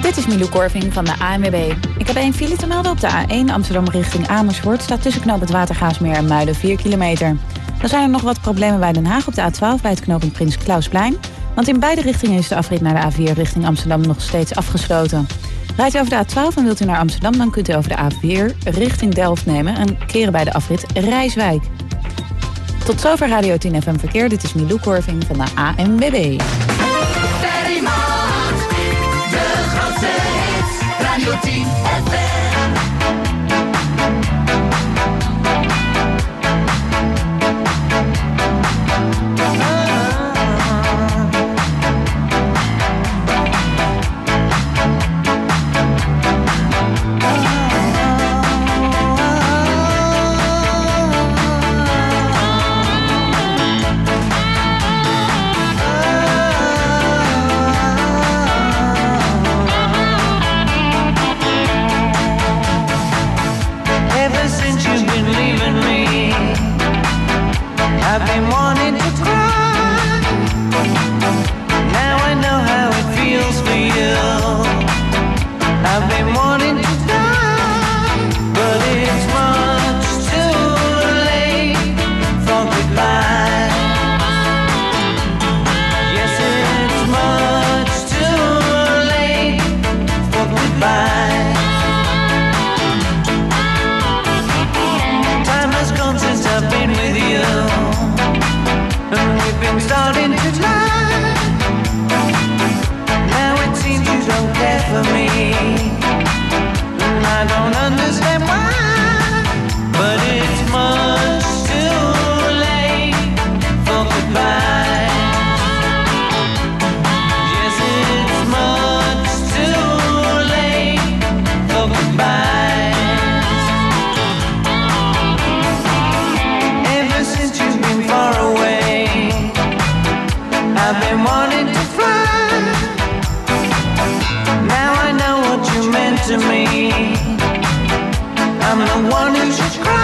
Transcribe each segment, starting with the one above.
Dit is Milou Korving van de ANWB. Ik heb 1 file te melden op de A1 Amsterdam richting Amersfoort. Staat tussen knooppunt Watergaasmeer en Muiden 4 kilometer. Dan zijn er nog wat problemen bij Den Haag op de A12 bij het knooppunt Prins Klausplein. Want in beide richtingen is de afrit naar de A4 richting Amsterdam nog steeds afgesloten. Rijdt u over de A12 en wilt u naar Amsterdam, dan kunt u over de A4 richting Delft nemen en keren bij de afrit Rijswijk. Tot zover Radio 10 FM Verkeer. Dit is Milou Korving van de ANWB. Radio 10 FM. I've been wanting to cry. Now I know how it feels for you. I've been wanting to die, but it's much too late for goodbye. Yes, it's much too late for goodbye. Time has gone since I've been with you, and we've been starting to lie. Now it seems you don't care for me, and I don't understand why. But it's much too late for goodbye. Yes, it's much too late for goodbye. Ever since you've been far away, I've been wanting to fly. Now I know what you meant to me. I'm the one who should cry.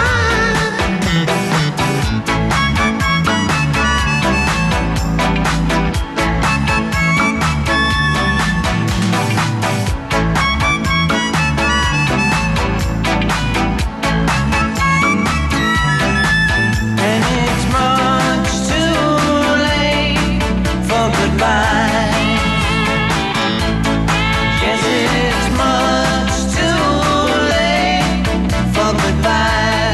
And it's much too late for goodbye. Yes, it's much too late for goodbye.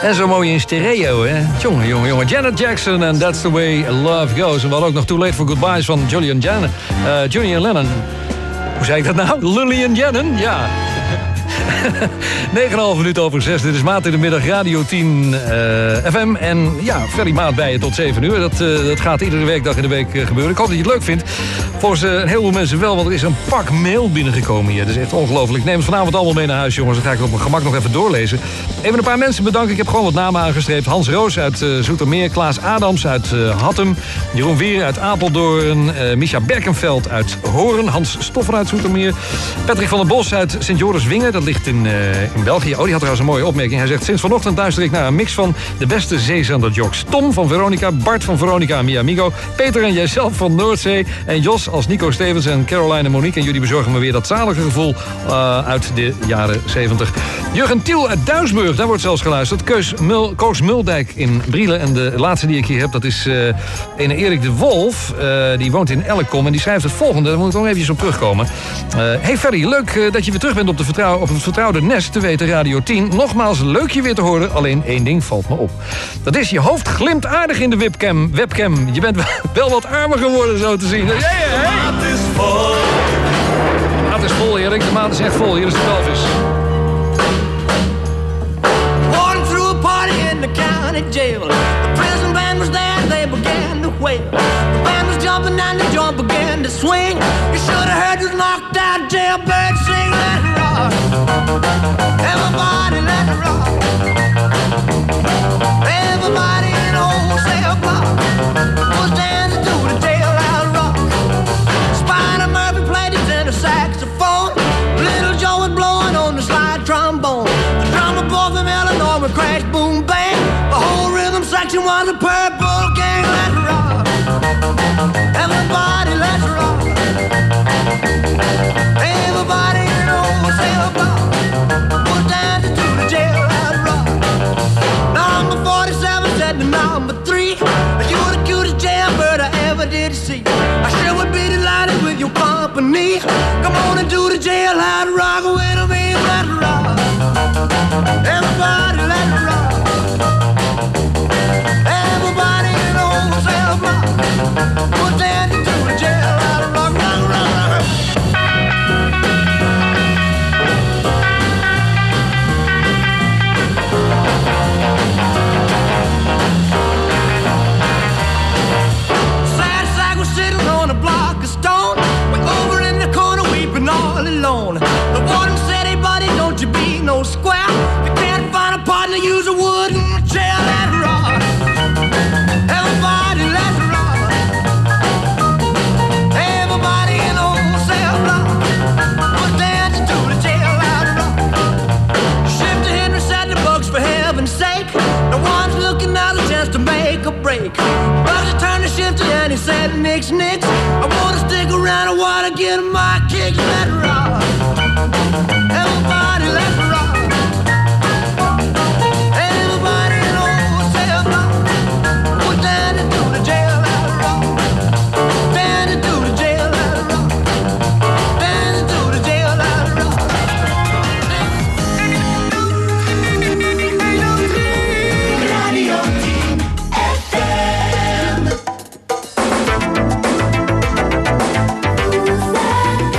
En zo mooi in stereo, hè? Jongen. Janet Jackson en That's the Way Love Goes. En we hadden ook nog Too Late for Goodbyes van Julian Lennon. Hoe zei ik dat nou? Lillian Jenner? Ja. 9,5 minuten over 6. Dit is Maat in de Middag, Radio 10 FM. En ja, Ferry Maat bij je tot 7 uur. Dat gaat iedere weekdag in de week gebeuren. Ik hoop dat je het leuk vindt. Volgens een heleboel mensen wel, want er is een pak mail binnengekomen hier. Dat is echt ongelooflijk. Ik neem het vanavond allemaal mee naar huis, jongens. Dan ga ik het op mijn gemak nog even doorlezen. Even een paar mensen bedanken. Ik heb gewoon wat namen aangestreept. Hans Roos uit Zoetermeer. Klaas Adams uit Hattem. Jeroen Weer uit Apeldoorn. Misha Berkenveld uit Hoorn. Hans Stoffer uit Zoetermeer. Patrick van der Bos uit Sint-Joris-Wingen. Dat ligt in België. Oh, die had trouwens een mooie opmerking. Hij zegt, sinds vanochtend luister ik naar een mix van de beste zeezanderjocks. Tom van Veronica, Bart van Veronica en Miamigo. Peter en jijzelf van Noordzee. En Jos als Nico Stevens en Caroline en Monique. En jullie bezorgen me weer dat zalige gevoel uit de jaren 70. Jurgen Tiel uit Duisburg, daar wordt zelfs geluisterd. Koos Muldijk in Brielen. En de laatste die ik hier heb, dat is ene Erik de Wolf. Die woont in Elkom en die schrijft het volgende. Daar moet ik nog eventjes op terugkomen. Hey Ferry, leuk dat je weer terug bent op het vertrouwde nest, te weten Radio 10. Nogmaals, leuk je weer te horen. Alleen één ding valt me op. Dat is, je hoofd glimt aardig in de webcam. Je bent wel wat armer geworden, zo te zien. Hey. De maat is vol. De maat is vol, Erik. De maat is echt vol. Hier is de Elvis. Walking through a party in the county jail. The prison band was there, they began to wail. The band was jumping and the jump began to swing. You should have heard this knocked out jailbird sing. Let it rock. Everybody let it rock. Everybody in the wholesale block was dancing to the jailhouse rock. Spider Murphy played his tenor saxophone. Little Joe was blowing on the slide trombone. The drummer boy from Illinois would crash, boom, bang. The whole rhythm section was a purple gang. Let's rock. Everybody, let's rock. Everybody in the wholesale block was dancing to the jailhouse rock. Number 47 said to number 3, you were the cutest jailbird I ever did see. I sure would be delighted with your company. Come on and do the jailhouse rock with me. Let's rock. Everybody, let's rock. Everybody in the wholesale block was dancing to the jailhouse rock. Rock, rock, rock. Sad sack was sitting on a block of stone. We're over in the corner weeping all alone. The warden said, hey buddy, don't you be no square. You can't find a partner, use a wooden chair. Let's rock. Everybody, let's rock. Everybody in the wholesale block was dancing to the jailhouse rock. Shifter Henry said the Bucks, for heaven's sake. No one's looking out a chance to make a break. Bugsy turned to Shifter and he said, Nix, I wanna stick around, I wanna get my kicks. Let's rock. Everybody, let's rock. Everybody in the wholesale block was dancing to the jailhouse rock. Dancing to the jailhouse rock. Dancing to the jailhouse rock. Radio 10 FM.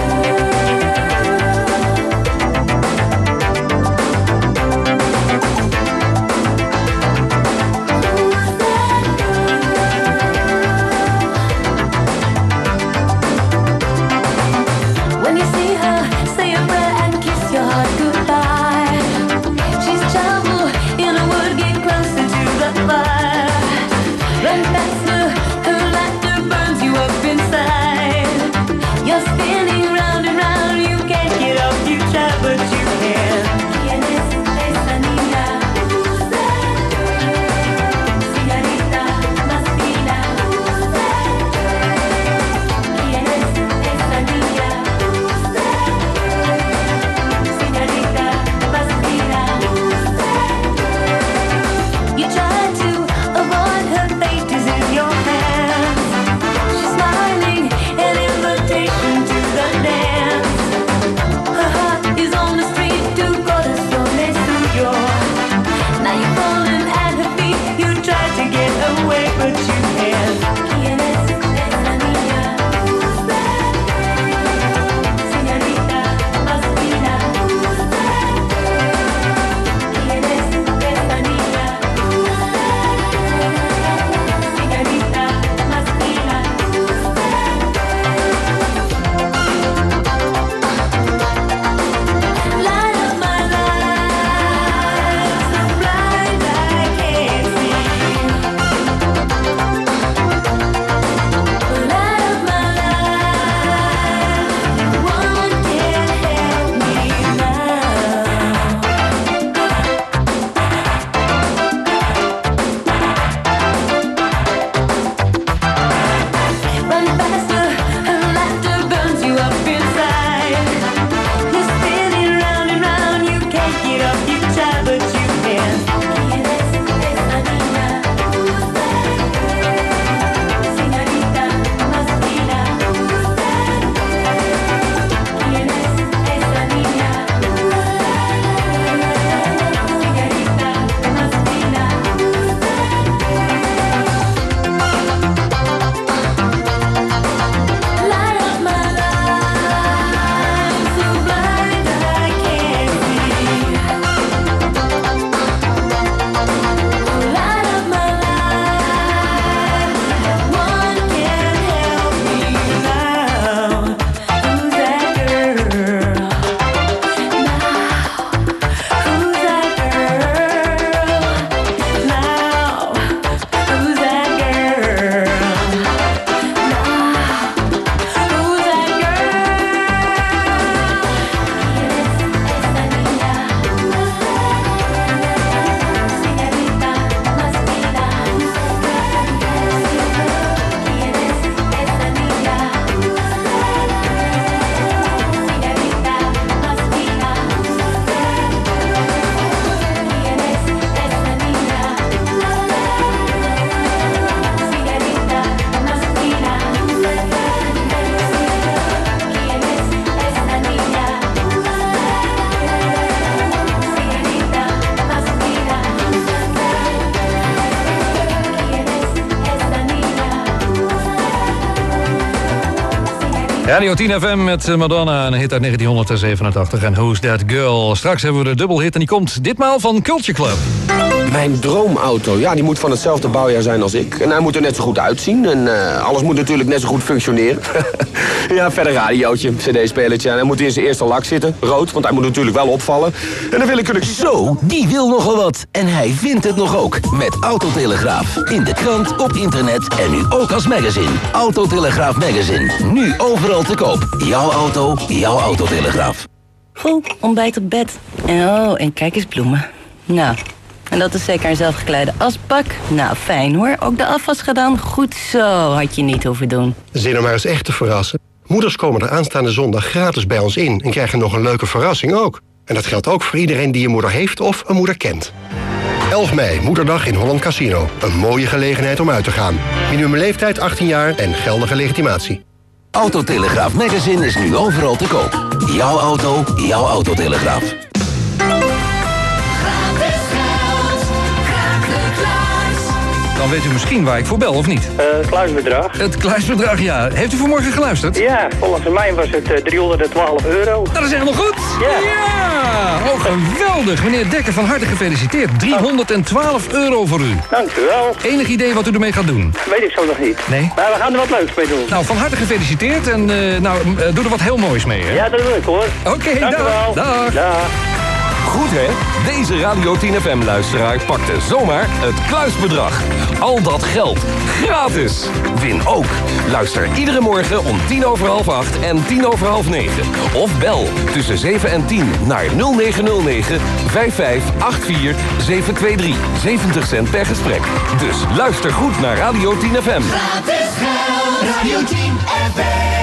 Radio 10 FM met Madonna, een hit uit 1987. En Who's That Girl? Straks hebben we de dubbelhit en die komt ditmaal van Culture Club. Mijn droomauto, ja, die moet van hetzelfde bouwjaar zijn als ik. En hij moet er net zo goed uitzien. En alles moet natuurlijk net zo goed functioneren. Ja, verder radiootje, cd-spelertje. En hij moet in zijn eerste lak zitten, rood, want hij moet natuurlijk wel opvallen. En dan wil ik kunnen... Zo, die wil nogal wat. En hij vindt het nog ook. Met Autotelegraaf. In de krant, op internet en nu ook als magazine. Autotelegraaf Magazine. Nu overal te koop. Jouw auto, jouw Autotelegraaf. Ontbijt op bed. En kijk eens bloemen. Nou, en dat is zeker een zelfgekleide asbak. Nou, fijn hoor. Ook de afwas gedaan. Goed zo, had je niet hoeven doen. Zin om haar eens echt te verrassen? Moeders komen er aanstaande zondag gratis bij ons in... en krijgen nog een leuke verrassing ook. En dat geldt ook voor iedereen die een moeder heeft of een moeder kent. 11 mei, Moederdag in Holland Casino. Een mooie gelegenheid om uit te gaan. Minimumleeftijd 18 jaar en geldige legitimatie. Autotelegraaf Magazine is nu overal te koop. Jouw auto, jouw Autotelegraaf. Dan weet u misschien waar ik voor bel, of niet? Het kluisbedrag. Het kluisbedrag, ja. Heeft u vanmorgen geluisterd? Ja, volgens mij was het €312. Nou, dat is helemaal goed. Ja! Oh, geweldig. Meneer Dekker, van harte gefeliciteerd. €312 voor u. Dank u wel. Enig idee wat u ermee gaat doen? Weet ik zo nog niet. Nee? Maar we gaan er wat leuks mee doen. Nou, van harte gefeliciteerd en doe er wat heel moois mee, hè? Ja, dat wil ik hoor. Oké, Dank u wel. Dag. Dag. Goed hè? Deze Radio 10 FM-luisteraar pakte zomaar het kluisbedrag. Al dat geld. Gratis. Win ook. Luister iedere morgen om 8:10 en 9:10. Of bel tussen 7 en 10 naar 0909 5584 723. 70 cent per gesprek. Dus luister goed naar Radio 10 FM. Gratis geld, Radio 10 FM.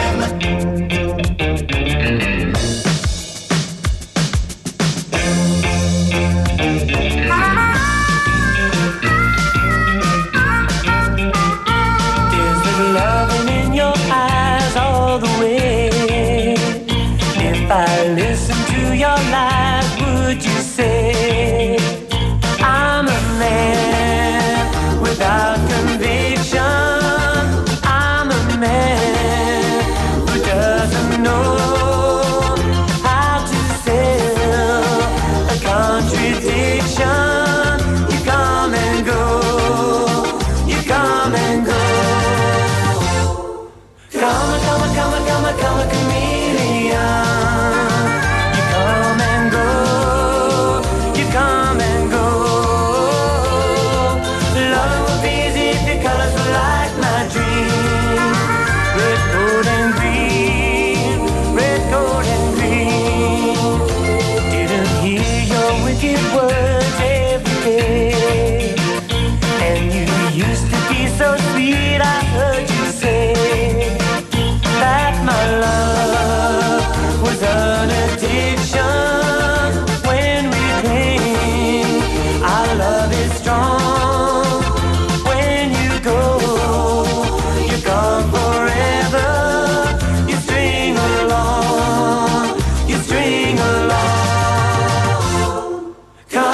I listen to your lies, would you say I'm a man without conviction? I'm a man who doesn't know how to sell a contradiction. You come and go, you come and go. Come, come, come, come, come, chameleon. Words every day, and you used to be so sweet. I heard you say that my love was an addiction. When we cling, our love is strong. When you go, you're gone forever. You string along, you string along. Come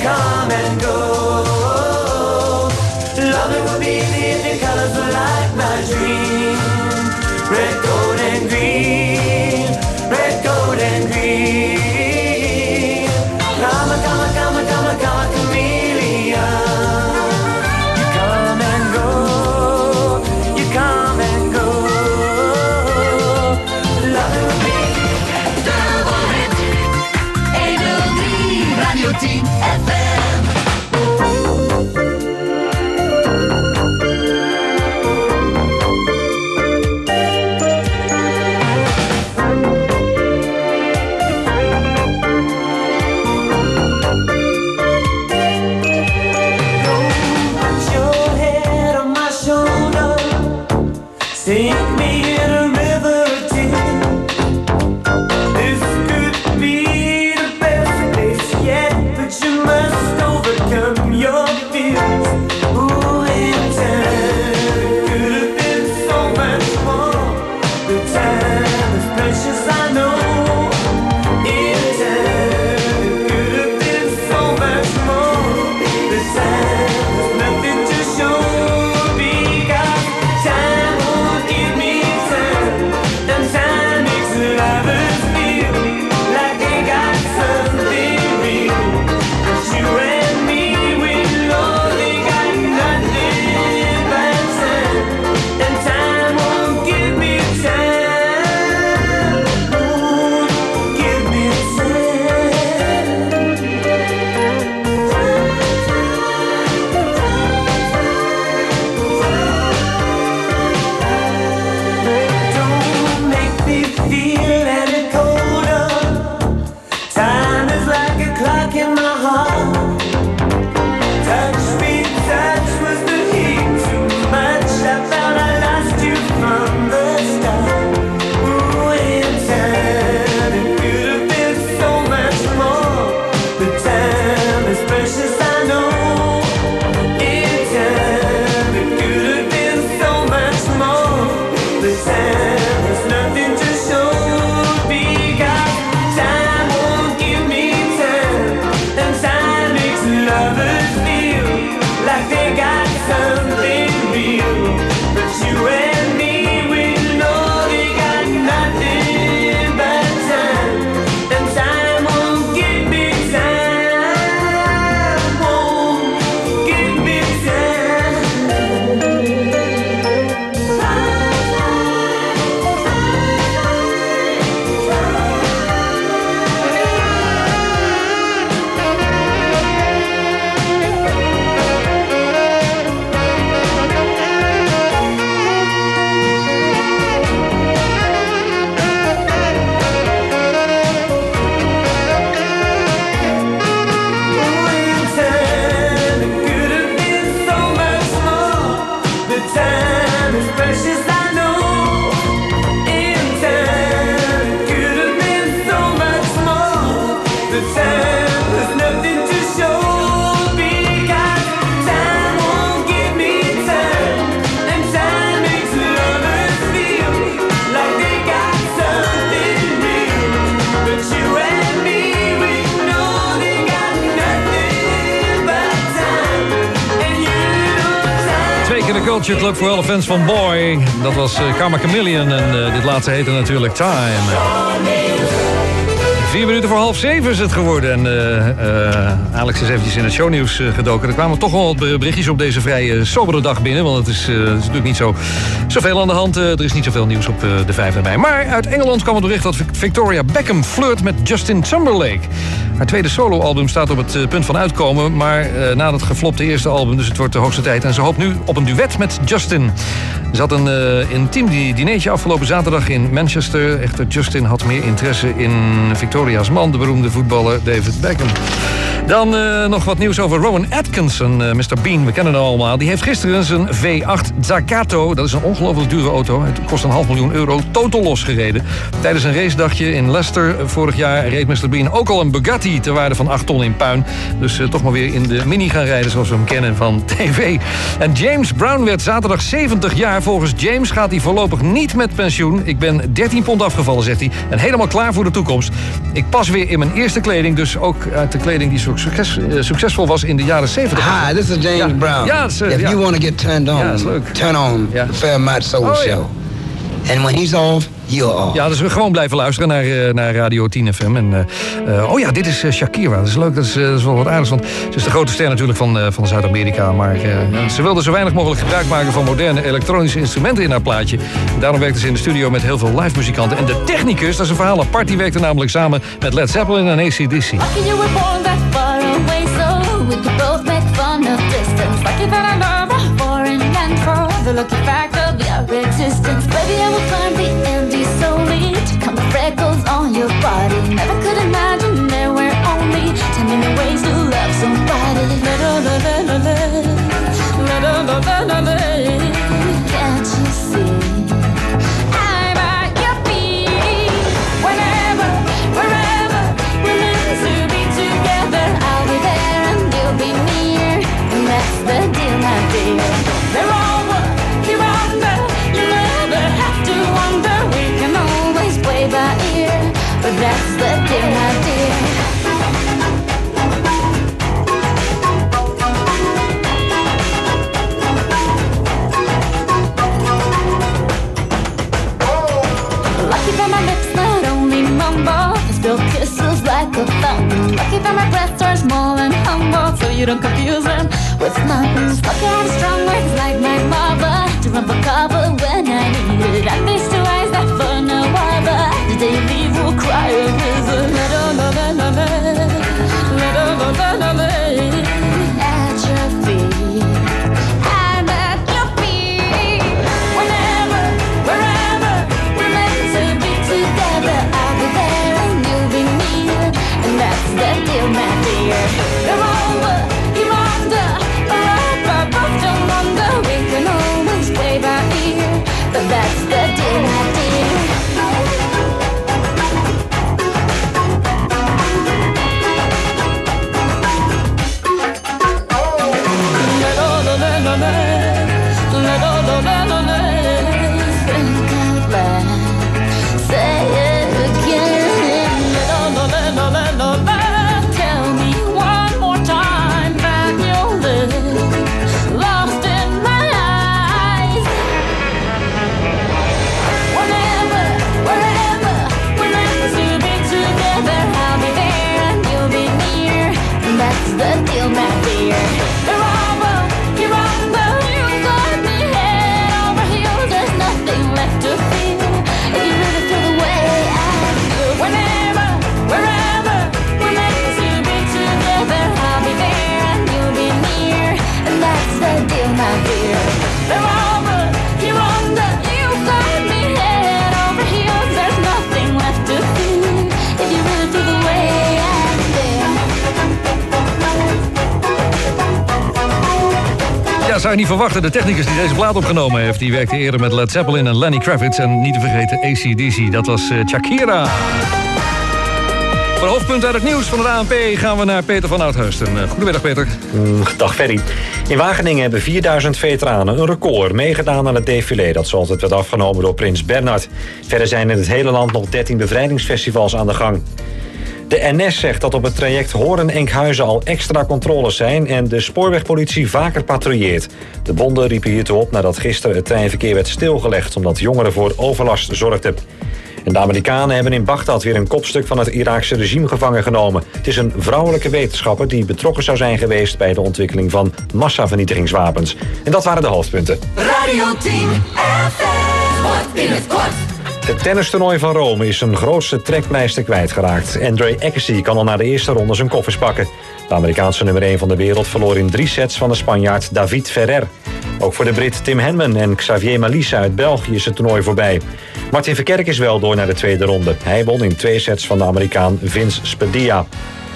come and go. Love it would be the colors like my dream. Red, gold, and green. Red, gold, and green. Come, come, come, come, come, chameleon. You come and go. You come and go. Love it would be Double hit. 103 Radio 10 FM. Sink me in a river of tears. This could be the best place yet, but you must overcome your fears. Ooh, in time, it could have been so much more. The time is precious, I know. In time, it could have been so much more. The time is nothing to show. Because time won't give me time, and time makes lovers feel like they got something real. But you and me, we know they got nothing but time, and time won't give me time, won't give me Don't make me feel any colder. Time is like a clock in my heart. Touch me, touch was the heat too much. I found I lost you from the start. Ooh, in time, it could have been so much more. The time is precious, I know. In time, it could have been so much more. The time is nothing to show. Because time won't give me time, and time makes lovers feel like they got something real. But you and me, we know they got nothing but time, and time won't give me time, won't give me time. Time is precious, I know. In time, it could have been so much more. The time has nothing to show. Because time won't give me time, and time makes lovers feel like they got something real. But you and me, we know they got nothing but time, and you know time. Twee keer de Culture Club voor alle fans van Boy. Dat was Karma Chameleon en dit laatste heette natuurlijk Time. 4 minuten voor 6:30 is het geworden. En Alex is eventjes in het shownieuws gedoken. Er kwamen toch wel wat berichtjes op deze vrij sobere dag binnen. Want het is natuurlijk niet zoveel aan de hand. Er is niet zoveel nieuws op de 5e mei. Maar uit Engeland kwam het bericht dat Victoria Beckham flirt met Justin Timberlake. Haar tweede soloalbum staat op het punt van uitkomen. Maar na dat geflopte eerste album, dus het wordt de hoogste tijd. En ze hoopt nu op een duet met Justin. Er zat een intiem dinertje afgelopen zaterdag in Manchester. Echter, Justin had meer interesse in Victoria's man, de beroemde voetballer David Beckham. Dan nog wat nieuws over Rowan Atkinson, Mr. Bean, we kennen hem allemaal. Die heeft gisteren zijn V8 Zagato, dat is een ongelooflijk dure auto. Het kost €500.000, totaal losgereden. Tijdens een racedagje in Leicester vorig jaar reed Mr. Bean ook al een Bugatti ter waarde van 8 ton in puin. Dus toch maar weer in de Mini gaan rijden zoals we hem kennen van tv. En James Brown werd zaterdag 70 jaar. Volgens James gaat hij voorlopig niet met pensioen. Ik ben 13 pond afgevallen, zegt hij. En helemaal klaar voor de toekomst. Ik pas weer in mijn eerste kleding, dus ook uit de kleding die zo succesvol was in de jaren 70. Hi, this is James Brown. Ja, If you want to get turned on, turn on the Fairmont Soul Show. And when he's off, you're off. Ja, dus we gewoon blijven luisteren naar Radio 10 FM. En, dit is Shakira. Dat is leuk, dat is wel wat aardigs. Want ze is de grote ster natuurlijk van Zuid-Amerika. Maar ze wilde zo weinig mogelijk gebruik maken van moderne elektronische instrumenten in haar plaatje. En daarom werkte ze in de studio met heel veel live muzikanten. En de technicus, dat is een verhaal apart, die werkte namelijk samen met Led Zeppelin en AC/DC. The lucky fact of your existence. Baby, I will climb the empty slowly to count the freckles on your body. Never could imagine there were only 10 million ways to love somebody. Can't you see? I'm at your feet. Whenever, wherever we're meant to be together, I'll be there and you'll be near. And that's the deal, my dear. They're all by ear, but that's the deal, my dear. Lucky that my lips not only mumble, they spill kisses like a fountain. Lucky that my breaths are small and humble, so you don't confuse them with mountains. Lucky I have strong words like my mother to run for cover when I need it. I'm face to eyes that burn no other. The day you leave will cry a river. At your feet, I'm at your feet. Whenever, wherever we're meant to be together, I'll be there and you'll be near. And that's the deal, my dear. You're over, you're under, up above, don't wonder. We can always play by ear, but that's the deal, my dear. Zou je niet verwachten, de technicus die deze plaat opgenomen heeft, die werkte eerder met Led Zeppelin en Lenny Kravitz en niet te vergeten AC/DC. Dat was Shakira. Voor de hoofdpunten uit het nieuws van de ANP gaan we naar Peter van Oudheusden. Goedemiddag, Peter. Dag, Ferry. In Wageningen hebben 4000 veteranen een record meegedaan aan het défilé dat zo altijd werd afgenomen door Prins Bernhard. Verder zijn in het hele land nog 13 bevrijdingsfestivals aan de gang. De NS zegt dat op het traject Hoorn-Enkhuizen al extra controles zijn en de spoorwegpolitie vaker patrouilleert. De bonden riepen hiertoe op nadat gisteren het treinverkeer werd stilgelegd omdat jongeren voor overlast zorgden. En de Amerikanen hebben in Bagdad weer een kopstuk van het Iraakse regime gevangen genomen. Het is een vrouwelijke wetenschapper die betrokken zou zijn geweest bij de ontwikkeling van massavernietigingswapens. En dat waren de hoofdpunten. Radio 10 FM, wat in het kort. Het tennistoernooi van Rome is zijn grootste trekpleister kwijtgeraakt. Andre Agassi kan al na de eerste ronde zijn koffers pakken. De Amerikaanse nummer 1 van de wereld verloor in 3 sets van de Spanjaard David Ferrer. Ook voor de Brit Tim Henman en Xavier Malisse uit België is het toernooi voorbij. Martin Verkerk is wel door naar de tweede ronde. Hij won in 2 sets van de Amerikaan Vince Spadilla.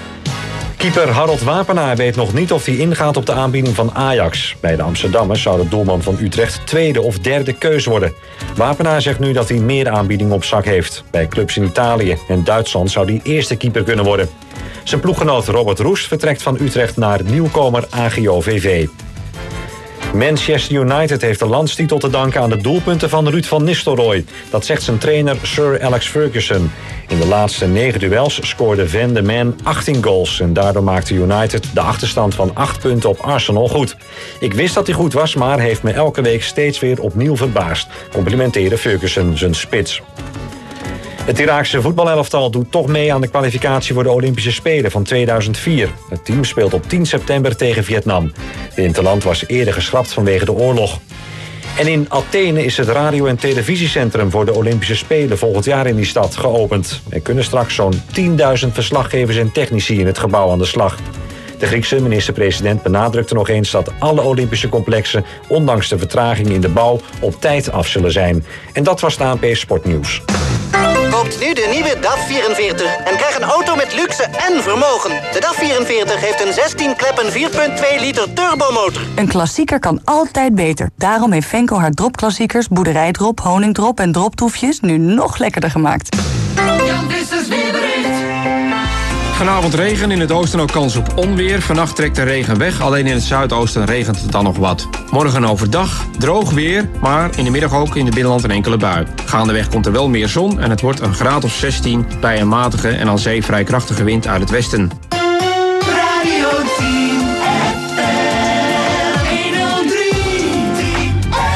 Keeper Harold Wapenaar weet nog niet of hij ingaat op de aanbieding van Ajax. Bij de Amsterdammers zou de doelman van Utrecht tweede of derde keus worden. Wapenaar zegt nu dat hij meer aanbiedingen op zak heeft. Bij clubs in Italië en Duitsland zou hij eerste keeper kunnen worden. Zijn ploeggenoot Robert Roest vertrekt van Utrecht naar nieuwkomer AGO VV. Manchester United heeft de landstitel te danken aan de doelpunten van Ruud van Nistelrooy. Dat zegt zijn trainer Sir Alex Ferguson. In de laatste 9 duels scoorde Van de Man 18 goals. En daardoor maakte United de achterstand van 8 punten op Arsenal goed. Ik wist dat hij goed was, maar heeft me elke week steeds weer opnieuw verbaasd. Complimenteerde Ferguson zijn spits. Het Iraakse voetbalelftal doet toch mee aan de kwalificatie voor de Olympische Spelen van 2004. Het team speelt op 10 september tegen Vietnam. De interland was eerder geschrapt vanwege de oorlog. En in Athene is het radio- en televisiecentrum voor de Olympische Spelen volgend jaar in die stad geopend. Er kunnen straks zo'n 10.000 verslaggevers en technici in het gebouw aan de slag. De Griekse minister-president benadrukte nog eens dat alle Olympische complexen, ondanks de vertraging in de bouw, op tijd af zullen zijn. En dat was het ANP Sportnieuws. Koopt nu de nieuwe DAF 44 en krijg een auto met luxe en vermogen. De DAF 44 heeft een 16-kleppen 4.2 liter turbomotor. Een klassieker kan altijd beter. Daarom heeft Venco haar dropklassiekers, boerderijdrop, honingdrop en droptoefjes nu nog lekkerder gemaakt. Jan Vissers weerbericht. Vanavond regen, in het oosten ook kans op onweer. Vannacht trekt de regen weg, alleen in het zuidoosten regent het dan nog wat. Morgen overdag droog weer, maar in de middag ook in het binnenland een enkele bui. Gaandeweg komt er wel meer zon en het wordt een graad of 16... bij een matige en aan zee vrij krachtige wind uit het westen. Radio 10 FM 103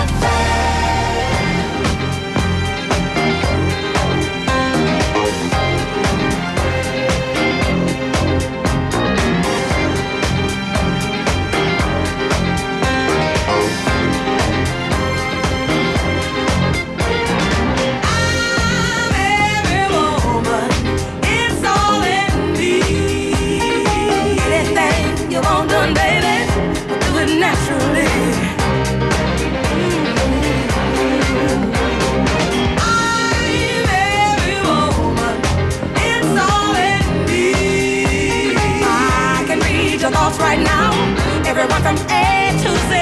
Right now, everyone from A to Z.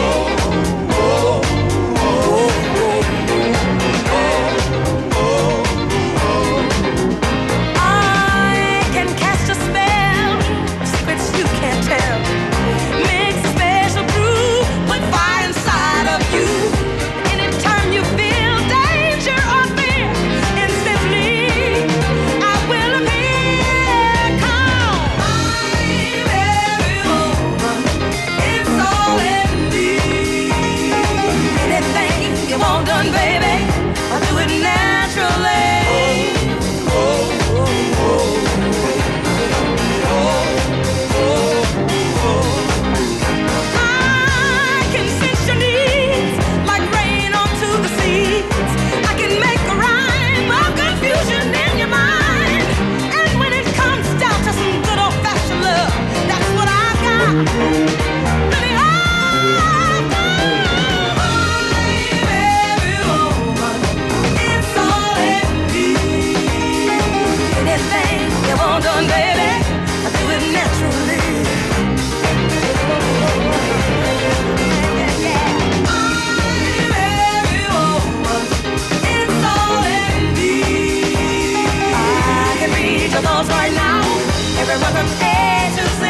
I can cast a spell, secrets you can't tell. Mix a special brew, put fire inside of you. Anytime you feel danger or fear, instantly I will appear. Come, you want done, baby, I'll do it naturally. I can sense your needs like rain onto the seas. I can make a rhyme of confusion in your mind. And when it comes down to some good old-fashioned love, that's what I got. Really, done, baby, I do it naturally. I'm every woman, it's all in me. I can read your thoughts right now, everyone from A to Z.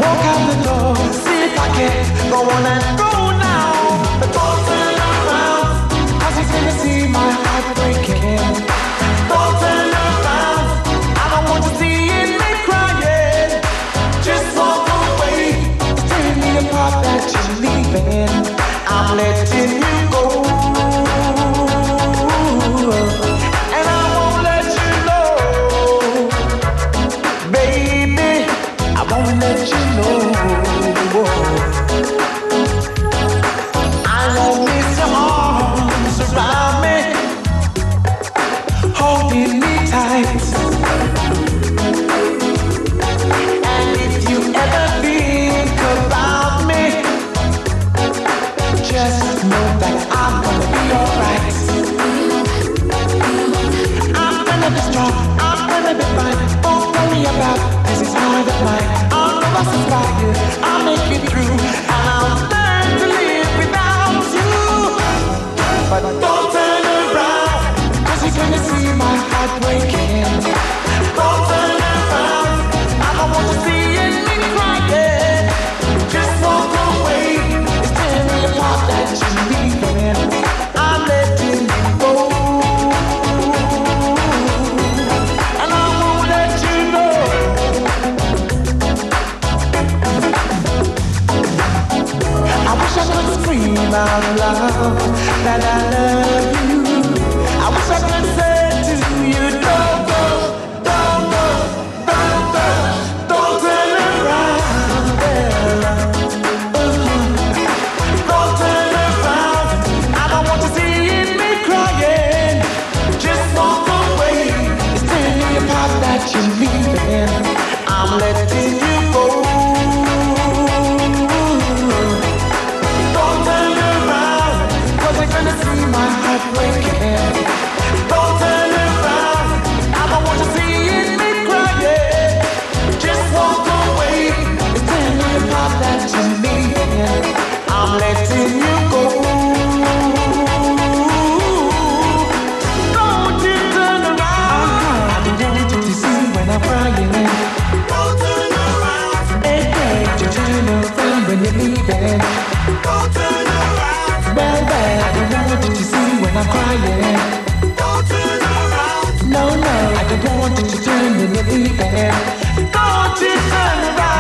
walk out the door, see if I can go on and go now. But don't turn around, 'cause he's gonna see my heart breaking. Don't turn around, I don't want to see me crying. Just walk away, it's tearing me apart that you're leaving. I'm letting you go, and I won't let you know, baby. I won't let you know. I won't miss your arms around me, holding me tight. And if you ever think about me, just know that I'm gonna be alright. I'm gonna be strong, I'm gonna be fine. Don't worry about this, is hard of mine. I'll never survive you, I'll make it through, and I'll learn to live without you. But don't turn around, 'cause you're gonna see my heart breaking. Don't turn around, I don't want to see me crying. Just walk away, it's tearing me apart that you're leaving. I'm letting you go, and I won't let you know. I wish I could scream out loud that I love you. I wish I could say to you, don't go, don't go, don't go, don't turn around, Bella. Don't turn around, I don't want to see me crying. Just walk away, it's tearing me apart that you're leaving. I'm letting you go. Don't turn around, 'cause you're gonna see my heart breaking. Don't turn around, I don't want to see me crying. Just walk away, it's tearing me apart that you're leaving. I'm letting you go. Don't you turn around, I don't want you to see when I'm crying. Don't turn around, ain't great to turn around when you're leaving. Don't turn around, well, I don't want you to see when I'm crying. Don't turn around, no, I don't want you to turn when you're leaving. Don't you turn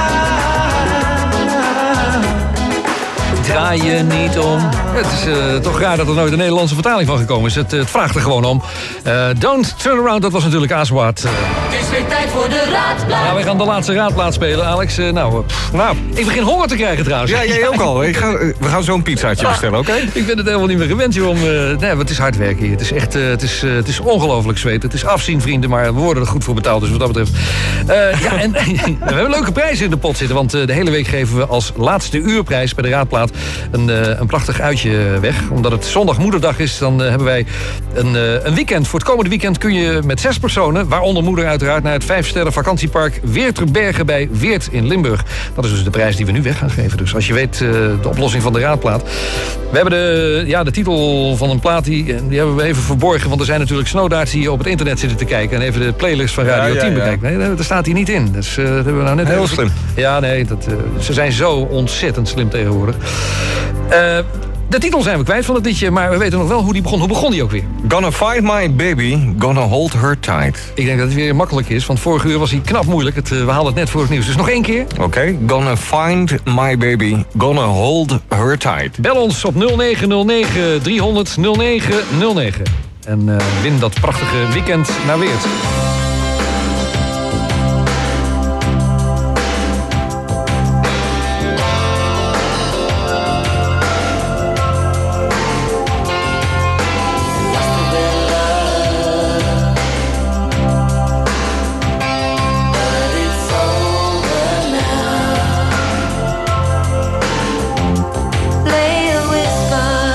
around. Draai je niet om. Het is toch raar dat er nooit een Nederlandse vertaling van gekomen is. Het vraagt er gewoon om. Don't Turn Around, dat was natuurlijk Aswad. Het is weer tijd voor de raadplaat. Ja, wij gaan de laatste raadplaat spelen, Alex. Nou, ik begin honger te krijgen trouwens. Ja, jij ook al. We gaan zo een pizzaatje bestellen, oké? Ik ben het helemaal niet meer gewend, joh. Nee, het is hard werken hier. Het is echt, het is ongelooflijk zweet. Het is afzien, vrienden, maar we worden er goed voor betaald. Dus wat dat betreft. Ja, en we hebben leuke prijzen in de pot zitten. Want de hele week geven we als laatste uurprijs bij de raadplaat een prachtig uitje weg. Omdat het zondag moederdag is, dan hebben wij een weekend. Voor het komende weekend kun je met 6 personen, waaronder moeder uiteraard, naar het 5-sterren vakantiepark Weerterbergen bij Weert in Limburg. Dat is dus de prijs die we nu weg gaan geven. Dus als je weet de oplossing van de raadplaat. We hebben de titel van een plaat, die hebben we even verborgen. Want er zijn natuurlijk snowdarts die op het internet zitten te kijken. En even de playlist van Radio 10 bekijken. Nee, dat staat hier niet in. Dus dat hebben we nou net heel slim. Ja, nee, ze zijn zo ontzettend slim tegenwoordig. De titel zijn we kwijt van het liedje, maar we weten nog wel hoe die begon. Hoe begon die ook weer? Gonna find my baby, gonna hold her tight. Ik denk dat het weer makkelijk is, want vorige uur was hij knap moeilijk. We haalden het net voor het nieuws. Dus nog 1 keer. Oké, gonna find my baby, gonna hold her tight. Bel ons op 0909 300 0909. En win dat prachtige weekend naar Weert.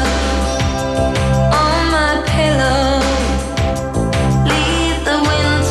Leave the winter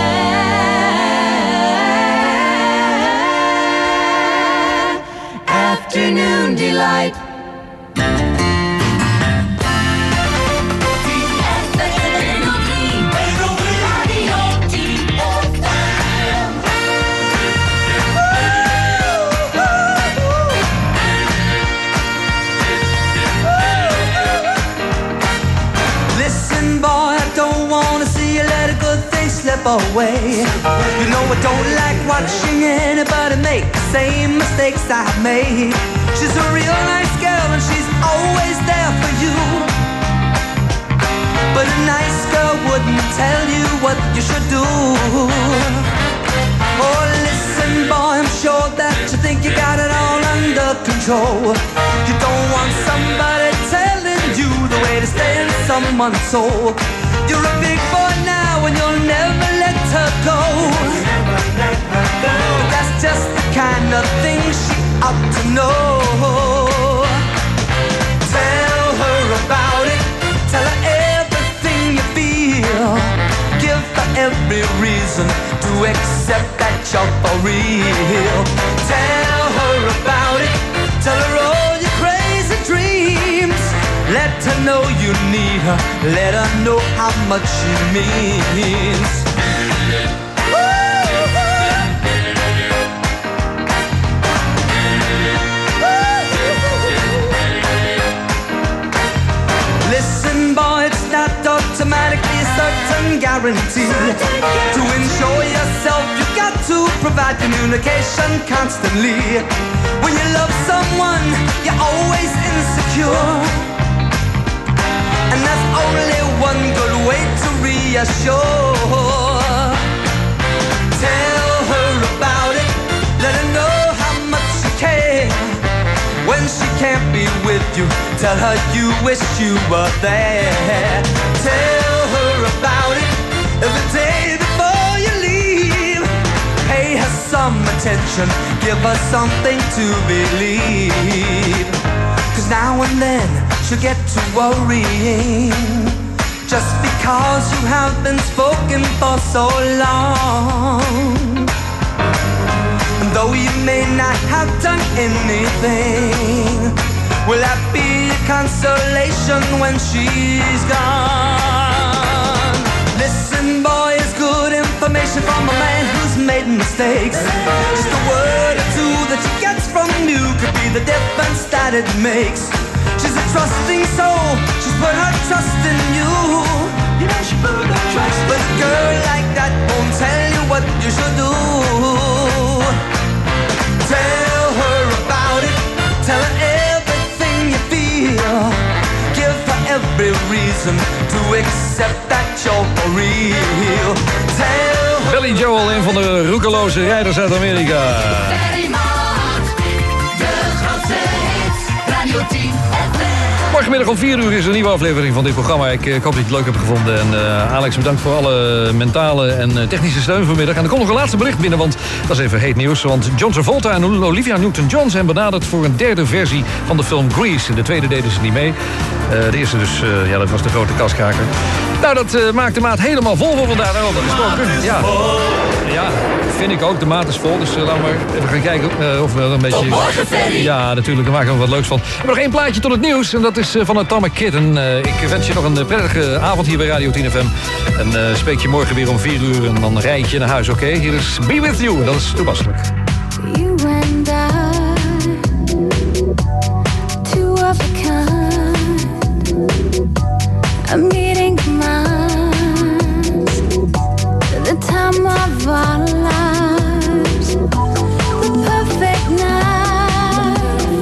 slip away. You know I don't like watching anybody make the same mistakes I've made. She's a real nice girl and she's always there for you. But a nice girl wouldn't tell you what you should do. Oh, listen, boy, I'm sure that you think you got it all under control. You don't want somebody telling you the way to stay in someone's soul. You're a big boy now and you'll never let her go. But that's just the kind of thing she ought to know. Tell her about it. Tell her everything you feel. Give her every reason to accept that you're for real. Tell her about it. Tell her all your crazy dreams. Let her know you need her. Let her know how much she means. Listen, boy, it's not automatically a certain guarantee. To ensure yourself, you've got to provide communication constantly. When you love someone, you're always insecure. And there's only one good way to reassure. Tell her about it. Let her know how much you care. When she can't be with you, tell her you wish you were there. Tell her about it every day before you leave. Pay her some attention, give her something to believe. 'Cause now and then she'll get to worrying, just because you have been spoken for so long. And though you may not have done anything, will that be a consolation when she's gone? Listen, boy, it's good information from a man who's made mistakes. Just a word or two that she gets from you could be the difference that it makes. She's a trusting soul, she's put her trust in you. You know she put her trust in you. But a girl like that won't tell you what you should do. Tell her about it. Tell her everything you feel. Give her every reason to accept that you're for real. Tell her. Billy Joel, een van de roekeloze rijders uit Amerika. Ferry Maat, de grootste hits, Radio 10 FM. Morgenmiddag om 4 uur is er een nieuwe aflevering van dit programma. Ik hoop dat je het leuk hebt gevonden. En Alex, bedankt voor alle mentale en technische steun vanmiddag. En er komt nog een laatste bericht binnen, want dat is even heet nieuws. Want John Travolta en Olivia Newton-John zijn benaderd voor een derde versie van de film Grease. In de tweede deden ze niet mee. De eerste dus, ja, dat was de grote kaskraker. Nou, dat maakt de maat helemaal vol voor vandaag. Daarover gesproken. Ja. Ja, dat vind ik ook. De maat is vol. Dus laten we maar even gaan kijken of we er een beetje... Morgen, Ferry. Ja, natuurlijk. Daar maken we wat leuks van. We hebben nog één plaatje tot het nieuws. En dat is van Atomic Kitten. Ik wens je nog een prettige avond hier bij Radio 10 FM. En spreek je morgen weer om 4 uur. En dan rijd je naar huis, oké? Hier is Be With You. Dat is toepasselijk. You and I, two of a kind, a meeting of minds, the time of our lives, the perfect night.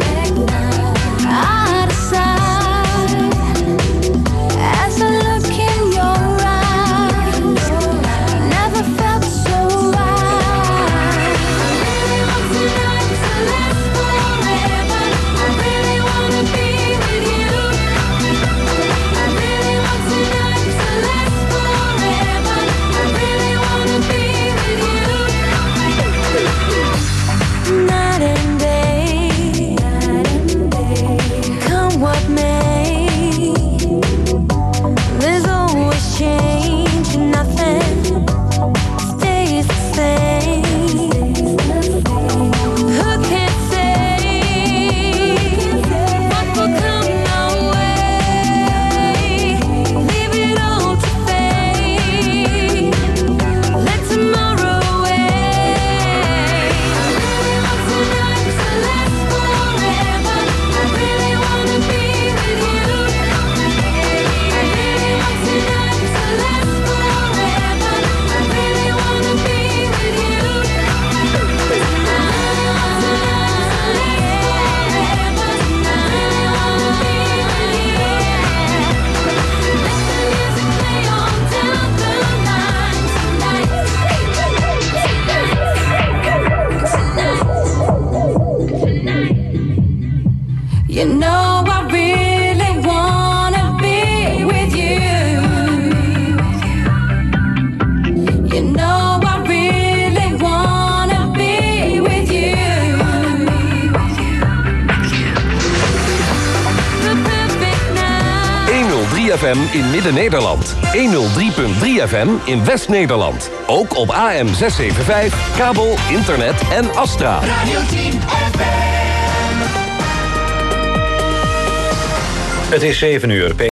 I decide as I look in your eyes, never felt so right. Be with you. I really want tonight to last FM in Midden-Nederland. 103.3 FM in West-Nederland. Ook op AM 675, kabel, internet en Astra. Radio 10 FM. Het is 7 uur.